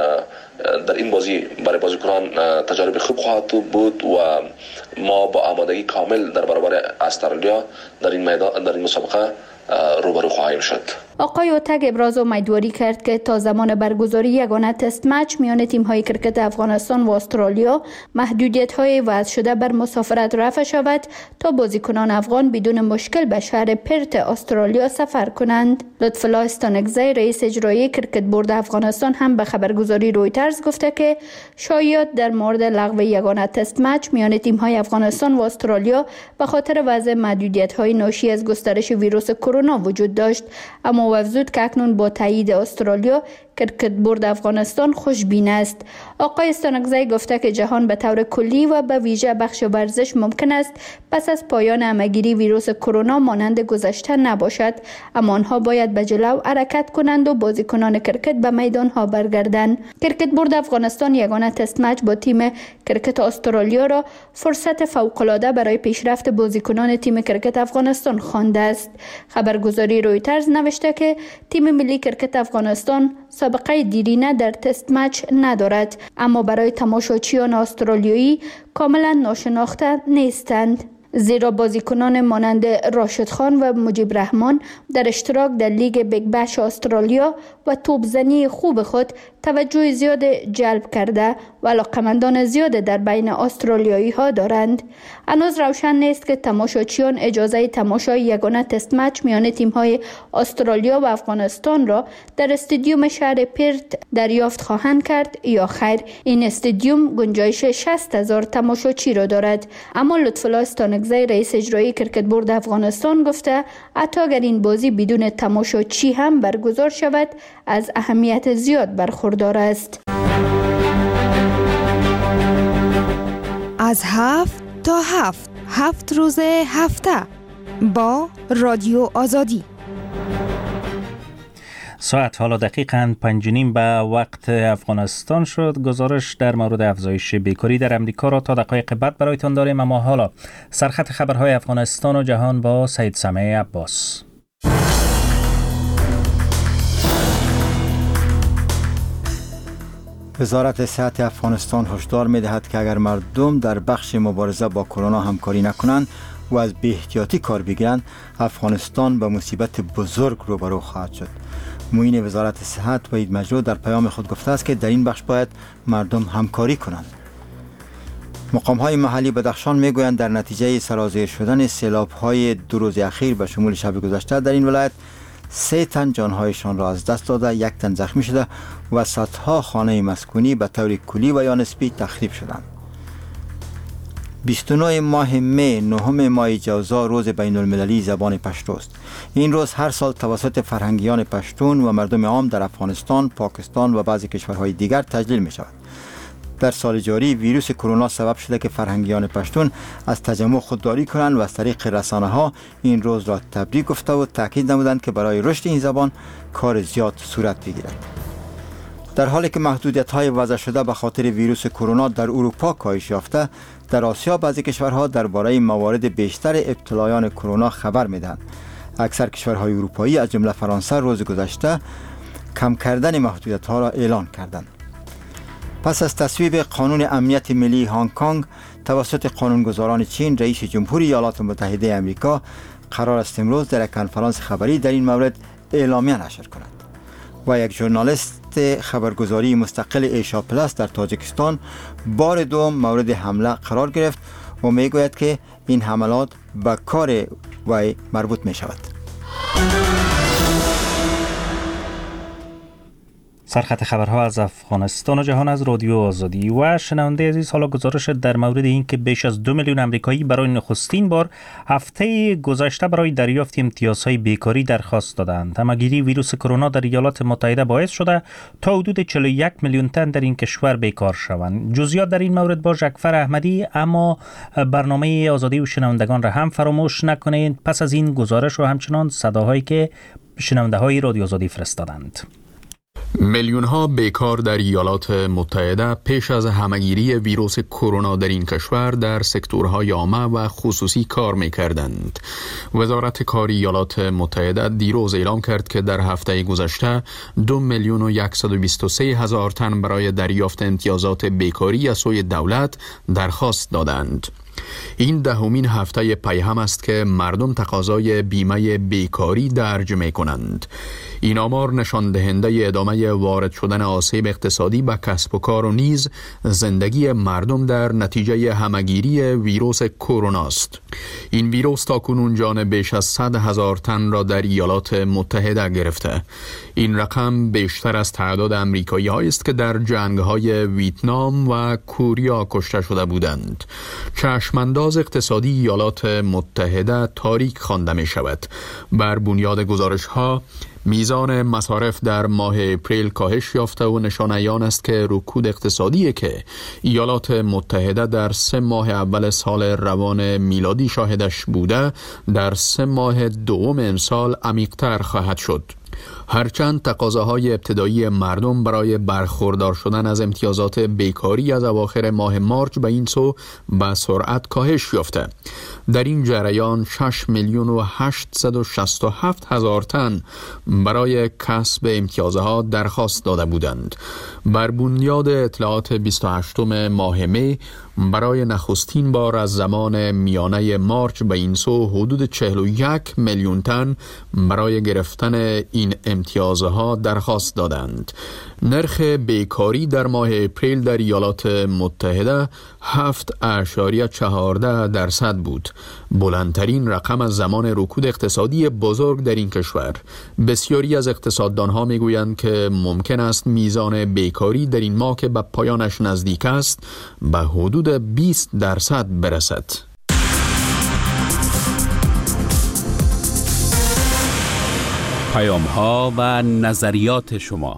در این بازی برای بازیکنان تجربه خوب خواهد بود و ما با آمادگی کامل در برابر استرالیا در این میدان در این مسابقه روبرو خواهیم شد. آقای اوتک ابراز امیدواری کرد که تا زمان برگزاری یگانه تست مچ میان تیم‌های کرکت افغانستان و استرالیا محدودیت‌های وضع شده بر مسافرت رفع شود تا بازیکنان افغان بدون مشکل به شهر پرت استرالیا سفر کنند. لطف‌الله استانکزی رئیس اجرایی کرکت بورد افغانستان هم به خبرگزاری رویترز گفته که شایعات در مورد لغو یگانه تست مچ میان تیم‌های افغانستان و استرالیا به خاطر وضع محدودیت‌های ناشی از گسترش ویروس کرونا وجود داشت، اما و افزود که اکنون با تایید استرالیا کرکت بورد افغانستان خوشبین است. آقای استانکزی گفته که جهان به طور کلی و به ویژه بخش ورزش ممکن است پس از پایان همه‌گیری ویروس کرونا مانند گذشته نباشد، اما آنها باید به جلو حرکت کنند و بازیکنان کرکت به میدان ها برگردند. کرکت بورد افغانستان یگانه تست مچ با تیم کرکت استرالیا را فرصت فوق‌العاده برای پیشرفت بازیکنان تیم کرکت افغانستان خوانده است. خبرگزاری رویترز نوشته که تیم ملی کرکت افغانستان سابقه دیرینه در تست مچ ندارد، اما برای تماشاچیان استرالیایی کاملا ناشناخته نیستند. زیرا بازیکنان مانند راشد خان و مجیب رحمان در اشتراک در لیگ بیگ بش استرالیا و توپزنی خوب خود توجه زیاد جلب کرده و علاقمندان زیاد در بین استرالیایی ها دارند. هنوز روشن نیست که تماشاچیان اجازه تماشای یگانه تست مچ میان تیم های استرالیا و افغانستان را در استادیوم شهر پرت دریافت خواهند کرد یا خیر. این استادیوم گنجایش شصت هزار تماشاچی را دارد، اما لطفالله استانکزی رئیس اجرایی کرکت بورد افغانستان گفته حتی اگر این بازی بدون تماشاچی هم برگزار شود از اهمیت زیاد برخوردار است. از هفت تا هفت هفت روز هفته با رادیو آزادی. ساعت حالا دقیقاً پنج و نیم به وقت افغانستان شد. گزارش در مورد افزایش بیکاری در امریکا را تا دقایق بعد برایتان داریم، اما حالا سرخط خبرهای افغانستان و جهان با سید سمیع عباس. وزارت صحت افغانستان هشدار می‌دهد که اگر مردم در بخش مبارزه با کرونا همکاری نکنند و از بی‌احتیاطی کار بگیرند، افغانستان به مصیبت بزرگ روبرو خواهد شد. معین وزارت صحت وحید مجروح در پیام خود گفته است که در این بخش باید مردم همکاری کنند. مقام‌های محلی بدخشان می‌گویند در نتیجه سرازیر شدن سیلاب‌های دو روز اخیر به شمول شب گذشته در این ولایت سه تن جانهایشان را از دست داده، یک تن زخمی شده و صدها خانه مسکونی به طور کلی و یا نسبی تخریب شدند. بیست و نه ماه می، نهم ماه جوزا، روز بین المللی زبان پشتو است. این روز هر سال توسط فرهنگیان پشتون و مردم عام در افغانستان، پاکستان و بعضی کشورهای دیگر تجلیل می شود. در سال جاری ویروس کرونا سبب شده که فرهنگیان پشتون از تجمع خودداری کنند و از طریق رسانه ها این روز را تبریک گفته و تاکید نمودند که برای رشد این زبان کار زیاد صورت بگیرد. در حالی که محدودیت‌های وضع شده به خاطر ویروس کرونا در اروپا کاهش یافته، در آسیا بعضی کشورها درباره موارد بیشتر ابتلایان کرونا خبر می‌دهند. اکثر کشورهای اروپایی از جمله فرانسه روز گذشته کم کردن محدودیت‌ها را اعلان کردند. پس از تصویب قانون امنیت ملی هنگ کنگ توسط قانونگذاران چین، رئیس جمهوری ایالات متحده آمریکا قرار است امروز در یک کنفرانس خبری در این مورد اعلامیه نشر کند. و یک ژورنالیست خبرگزاری مستقل ایشا پلاس در تاجیکستان بار دوم مورد حمله قرار گرفت و میگوید که این حملات به کار وی مربوط می شود. سرخط خبرها از افغانستان و جهان از رادیو آزادی. و شنونده عزیز، حالا گزارش در مورد این که بیش از دو میلیون امریکایی برای نخستین بار هفته گذشته برای دریافت امتیازهای بیکاری درخواست دادند. همه‌گیری ویروس کرونا در ایالات متحده باعث شده تا حدود چهل و یک میلیون تن در این کشور بیکار شوند. جزئیات در این مورد با جعفر احمدی، اما برنامه آزادی و شنوندگان را هم فراموش نکنید. پس از این گزارش و همچنان صداهایی که شنونده‌های رادیو آزادی فرستادند. میلیون ها بیکار در ایالات متحده پیش از همه‌گیری ویروس کرونا در این کشور در سکتورهای عامه و خصوصی کار می‌کردند. وزارت کار ایالات متحده دیروز اعلام کرد که در هفته گذشته دو میلیون و صد و بیست و سه هزار تن برای دریافت امتیازات بیکاری از سوی دولت درخواست دادند. این دهمین هفته پیهم است که مردم تقاضای بیمه بیکاری درج می کنند. این آمار نشان دهنده ادامه وارد شدن آسیب اقتصادی به کسب و کار و نیز زندگی مردم در نتیجه همه‌گیری ویروس کرونا است. این ویروس تاکنون جان بیش از صد هزار تن را در ایالات متحده گرفته. این رقم بیشتر از تعداد امریکایی هایی است که در جنگ های ویتنام و کوریا کشته شده بودند. چشمانداز اقتصادی ایالات متحده تاریک خوانده می شود. بر بنیاد گزارش ها میزان مصارف در ماه اپریل کاهش یافته و نشانه آن است که رکود اقتصادی که ایالات متحده در سه ماه اول سال روان میلادی شاهدش بوده در سه ماه دوم امسال عمیق‌تر خواهد شد. هرچند تقاضاهای ابتدایی مردم برای برخوردار شدن از امتیازات بیکاری از اواخر ماه مارچ به این سو به سرعت کاهش یافته، در این جریان شش میلیون و هشتصد و شصت و هفت هزار تن برای کسب امتیازها درخواست داده بودند. بر بنیاد اطلاعات بیست و هشتم ماه می برای نخستین بار از زمان میانه مارچ به این سو حدود چهل و یک میلیون تن برای گرفتن این امتیازها درخواست دادند. نرخ بیکاری در ماه اپریل در ایالات متحده هفت اعشاریه چهارده درصد بود، بلندترین رقم از زمان رکود اقتصادی بزرگ در این کشور. بسیاری از اقتصاددانها میگویند که ممکن است میزان بیکاری در این ماه که به پایانش نزدیک است به حدود بیست درصد برسد. پیام ها و نظریات شما.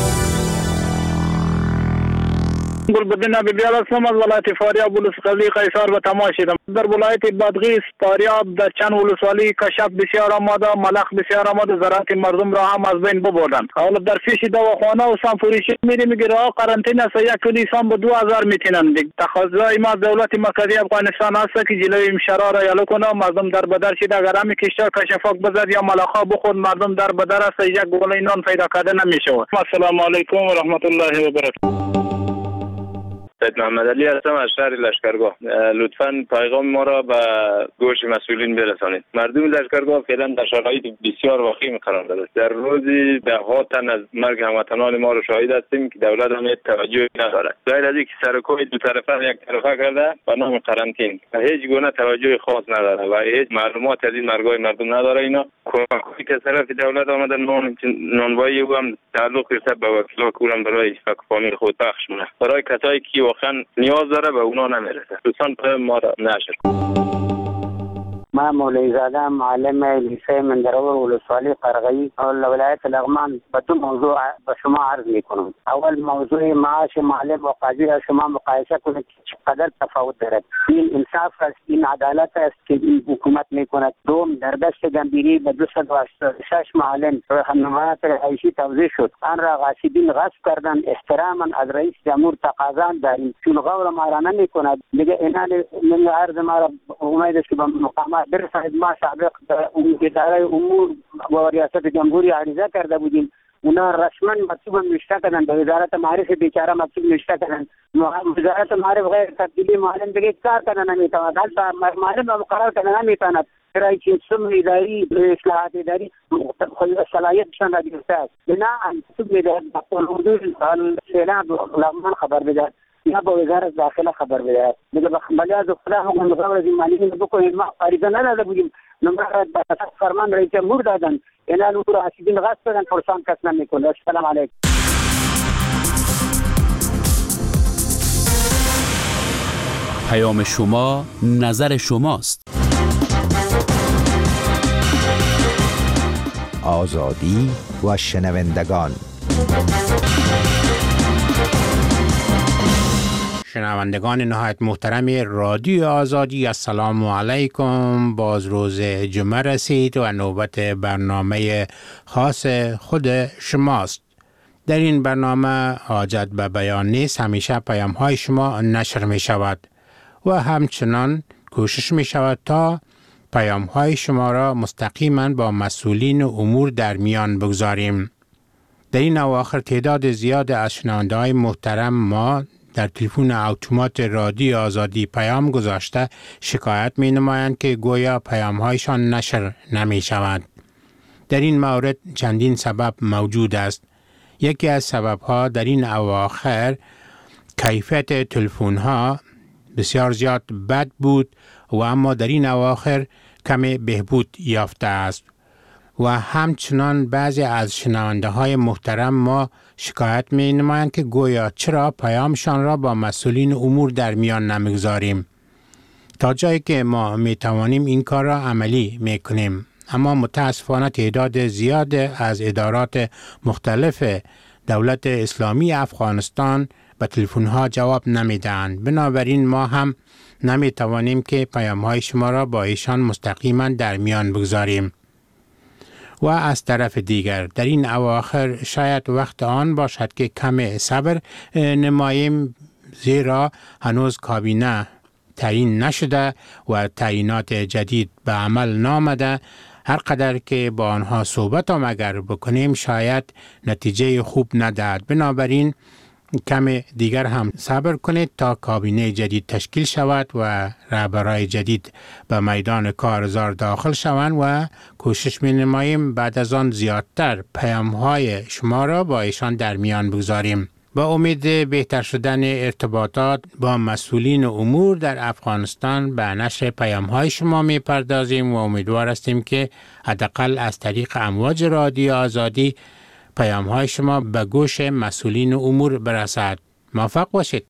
گلبدین بیار هستم از ولایت فاریاب ولسوالی قیصر و تماشیدم. در ولایت بادغیس فاریاب در چند ولسوالی کشف بسیار آماده، ملخ بسیار آماده، زراعت مردم را هم از بین ببردند. حالا در پیش دواخانه و سانفوریشی میری میگه راه قرنطینه است، یک کلی انسان به دو هزار میتینند. تقاضای ما از دولت مرکزی افغانستان است که جلوی این شرار را یلو کنه، مردم در بدر شده، اگر همی کشتار کشفاک بزد یا ملخا بخورد مردم در بدر است، یک گوله نان پیدا کرده نمیشه. السلام علیکم و رحمت الله و برکاته. سید محمد علی هستم از شهر لشکرگاه. لطفاً پیغام ما را به گوش مسئولین برسانید. مردم لشکرگاه فعلا در شرایط بسیار وخیم قرار دارند. در روزی ده ها تن از مرگ هموطنان ما را شاهد هستیم که دولت هم توجه ندارد. غیر از اینکه سرکوی دو طرفه یک طرفه کرده به نام قرنطین هیچ گونه توجه خاص نداره و هیچ معلومات از این مرگای مردم نداره. اینا کمکی که طرف دولت آمده نان نانوایی و هم تعلق گرفته به وکیلا کورم برای فک فامیل خود بخش مونه. برای کسایی که واقعا نیاز داره به اونا نمیرسه. دوستان پر ما را نشر. ما مولوی زاده معلم لیسه مندرور ولسوالی قرغی ولایت لغمان به دو موضوع به شما عرض میکنم. اول موضوع معاش معلم و قاضی را شما مقایسه کنید که چقدر تفاوت دارد. این انصاف است، این عدالت است که این حکومت میکند. دوم در دست گمبیری به دویست و هشتاد و شش معلم راهنمایات رئیسی توزیع شد. آن را غاصبین غصب کردند. احتراما از رئیس جمهور تقاضا داریم چون قول ما را نمیکند. دیگه اینا من عرض ما را امید است که به مقامات برساند. ما سابق اداره امور و ریاست جمهوری عریضه کرده بودیم. اونا رسما مکتوب نوشته کردن، به وزارت معارف بیچاره مکتوب نوشته کردن. وزارت معارف غیر تبدیلی معلم دیگه کار کردن نمیتواند. حتی معلم را مقرر کردن نمیتواند. برای که سم اداری اصلاحات اداری صلاحیتشان را گرفته است. بنابراین مکتوب میدهد به حدود سیلاب لغمان خبر بدهد یا با وزارت داخله خبر بدهد. دیگه بخمالی از خدا حکم بخور از این معلمین بکنید. ما عریضه نداده بودیم، نمره به اساس فرمان رئیس جمهور دادن. اینا نور حاسبین غصب کردن، پرسان کس نمیکنه. السلام علیکم. پیام شما نظر شماست. آزادی و شنوندگان. شنوندگان نهایت محترم رادیو آزادی، السلام علیکم. باز روز جمعه رسید و نوبت برنامه خاص خود شماست. در این برنامه حاجت به بیان نیست، همیشه پیام های شما نشر می شود و همچنان کوشش می شود تا پیام های شما را مستقیما با مسئولین امور در میان بگذاریم. در این اواخر تعداد زیاد از شنونده های محترم ما در تلفن اتومات رادیو آزادی پیام گذاشته شکایت می نمایند که گویا پیام هایشان نشر نمی شود. در این مورد چندین سبب موجود است. یکی از سبب ها در این اواخر کیفیت تلفن ها بسیار زیاد بد بود و اما در این اواخر کمی بهبود یافته است. و همچنان بعضی از شنونده های محترم ما شکایت می نمایند که گویا چرا پیامشان را با مسئولین امور در میان نمیگذاریم. تا جایی که ما می توانیم این کار را عملی می کنیم. اما متاسفانه تعداد زیاد از ادارات مختلف دولت اسلامی افغانستان به تلفن ها جواب نمی دهند. بنابراین ما هم نمی توانیم که پیام های شما را با ایشان مستقیما در میان بگذاریم. و از طرف دیگر در این اواخر شاید وقت آن باشد که کم صبر نماییم، زیرا هنوز کابینه تعیین نشده و تعیینات جدید به عمل نامده، هر قدر که با آنها صحبت هم اگر بکنیم شاید نتیجه خوب ندهد. بنابراین کم دیگر هم صبر کنید تا کابینه جدید تشکیل شود و رهبرای جدید به میدان کارزار داخل شوند و کوشش می نماییم بعد از آن زیادتر پیام های شما را با ایشان در میان بگذاریم. با امید بهتر شدن ارتباطات با مسئولین امور در افغانستان به نشر پیام های شما می پردازیم و امیدوار هستیم که حداقل از طریق امواج رادیو آزادی پیام های شما به گوش مسئولین امور برسد. موفق باشید.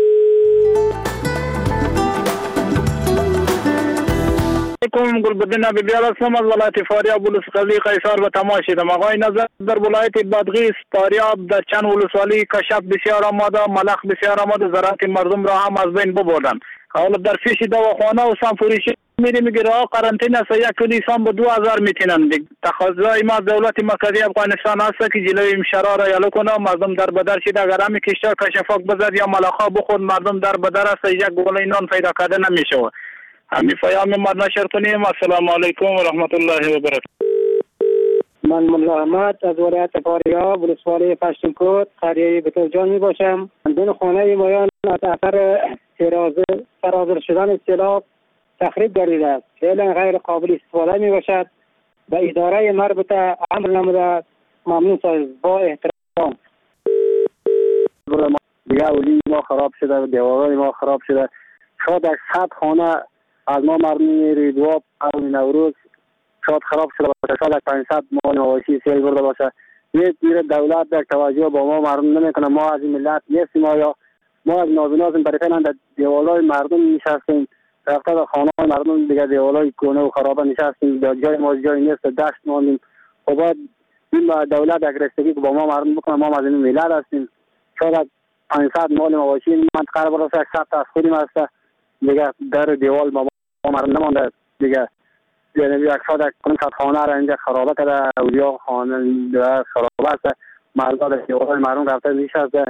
علیکم، گلبدین بیبیال هستم از ولایت فاریاب ولسوالی قیصر به تماس شدم. آقای نظر در ولایت بادغیس فاریاب در چند ولسوالی کشف بسیار آمده، ملخ بسیار آمده، زراعت مردم را هم از بین ببردند. حالا در پیش دواخانه و سانفوریشی میری میگیره قرنطینه است، یک کلی انسان به دو هزار میتینند. تقاضای ما دولت مرکزی افغانستان است که جلوی این شرار را یلو کنه. مردم در بدر شده، اگر همی کشتار کشفاک بزد یا ملخا بخورد مردم در بدر است، یک گوله نان پیدا کرده نمیشه. همین پیام ما نشر کنیم. السلام علیکم و رحمت الله و برکاته. من ملا احمد از ولایت فاریاب ولسوالی پشتونکوت قریه بتوجان می باشم. دون خانه مایان از اثر سرازیر شدن سیلاب تخریب گردیده است. فعلا غیر قابل استفاده می باشد. به اداره مربوطه امر نموده. ممنون سایز با احترام. دیگه اولی ما خراب شده، دیوارای ما خراب شده. شاید از صد خانه از ما مردمی ریدواب قوم نوروز شاید خراب شده باشه، شاید پانصد مال مواشی سیل برده باشه. یه دیر دولت در توجه با ما مردم نمیکنه. ما از این ملت نیستیم، آیا ما از نازنازم برای فعلا در دیوالای مردم نشستیم، رفته در خانه مردم دیگه دیوالای کونه و خرابه نشستیم، در جای ما جای نیست، دشت ماندیم. خب باید این دولت اگرستگی که با ما مردم بکنه. ما از این ملت هستیم، شاید پانصد مال مواشی منطقه براسه صد تا از خودیم هسته دیگه در دیوال ما مردم نمانده دیگه. یعنی یک صد کنم خانه را اینجا خرابه کرده، اولیا خانه در خرابه است، مردم در دیوال مردم رفته نشسته.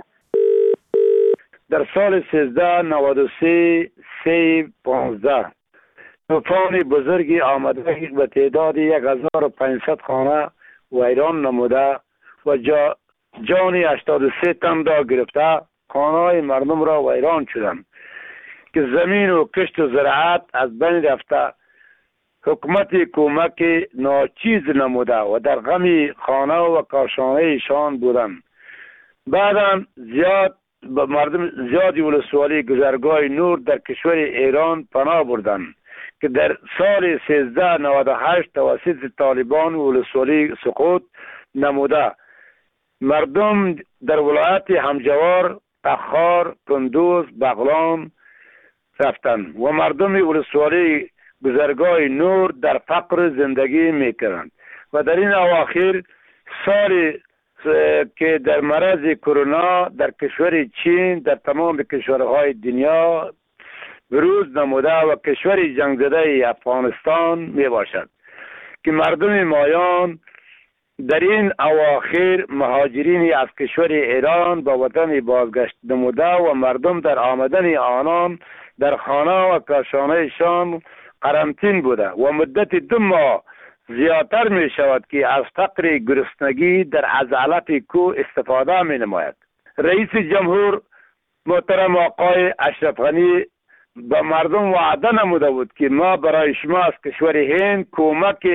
در سال سیزده نود و سه سی پانزده طوفان بزرگی آمده به تعداد یک هزار و پانصد خانه ویران نموده و جا جان هشتاد و سه تن را گرفته. خانه‌های مردم را ویران شدند که زمین و کشت و زراعت از بین رفته. حکومت کمک ناچیز نموده و در غم خانه و کاشانه ایشان بودند. بعدا زیاد به مردم زیادی ولسوالی گذرگاه نور در کشور ایران پناه بردند که در سال سیزده نود و هشت توسط طالبان ولسوالی سقوط نموده. مردم در ولایت همجوار، تخار، کندوز، بغلان رفتند و مردم ولسوالی گذرگاه نور در فقر زندگی میکنند. و در این اواخر سال که در مرض کرونا در کشور چین در تمام کشورهای دنیا بروز نموده و کشور جنگ زده افغانستان می باشد که مردم مایان در این اواخر مهاجرین از کشور ایران به وطن بازگشت نموده و مردم در آمدن آنان در خانه و کاشانهشان قرنطین بوده و مدت دو ماه زیادتر می شود که از فقر گرسنگی در عضلات کو استفاده می نماید. رئیس جمهور محترم آقای اشرف غنی به مردم وعده نموده بود که ما برای شما از کشور هند کمک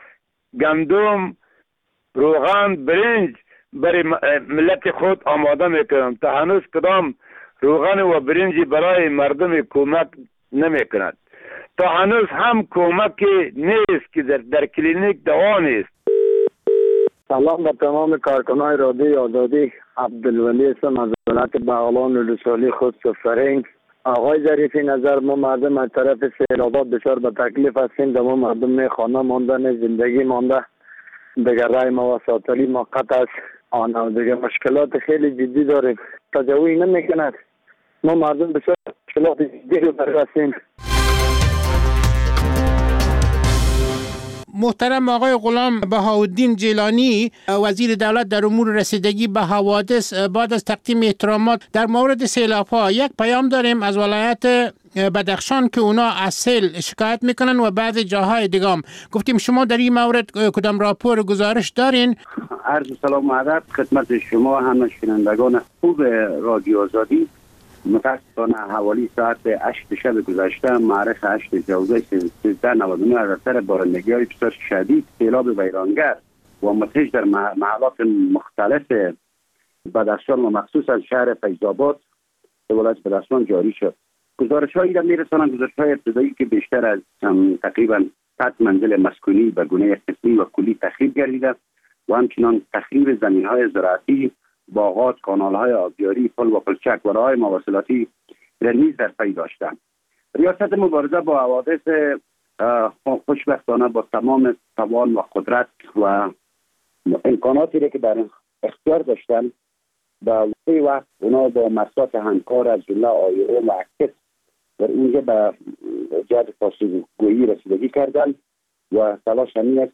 گندم، روغن، برنج برای ملت خود آماده میکنم. تا هنوز کدام روغن و برنجی برای مردم کمک نمیکند. تا هنوز هم کمک نیست که در, در کلینیک دوا نیست. سلام به تمام کارکنان رادیو آزادی. عبدالولی هستم از ولایت بغلان ولسوالی خود فرنگ. آقای ظریفی نظر ما مردم از طرف سیلابات بسیار به تکلیف هستیم. در ما مردم نه خانه مانده نه زندگی مانده. دیگر رای ما و ساتلی موقت است. آن دیگه مشکلات خیلی جدی داریم. تجاوی نمیکند. ما مردم بسیار مشکلات جدی رو برسیم. محترم آقای غلام بهاءالدین جیلانی وزیر دولت در امور رسیدگی به حوادث بعد از تقدیم احترامات در مورد سیلاب‌ها یک پیام داریم از ولایت بدخشان که اونا از سیل شکایت میکنن و بعضی جاهای دیگه هم. گفتیم شما در این مورد کدام راپور گزارش دارین؟ عرض سلام و ادب خدمت شما همه شنوندگان خوب رادیو آزادی. متاسفانه حوالی ساعت هشت شب گذشته معرخ هشت جوزه سیزده نود و نه از اثر بارندگی های بسیار شدید، سیلاب ویرانگر و متش در محلات مختلف بدخشان و مخصوص از شهر فیض‌آباد ولایت بدخشان جاری شد. گزارش هایی را میرسانند، گزارش های ابتدایی که بیشتر از تقریبا صد منزل مسکونی به گونه قسمی و کلی تخریب گردیده و همچنان تخریب زمین های زراعتی، باغات، کانال های آبیاری، پل و پلچک و راههای مواصلاتی را نیز در پی داشتند. ریاست مبارزه با حوادث خوشبختانه با تمام توان و قدرت و امکاناتی را که در اختیار داشتن به وقتی وقت اونا با مسات همکار از جمله آیو و اکتس در اونجا به جهت فاصله گویی رسیدگی کردن و تلاش همین است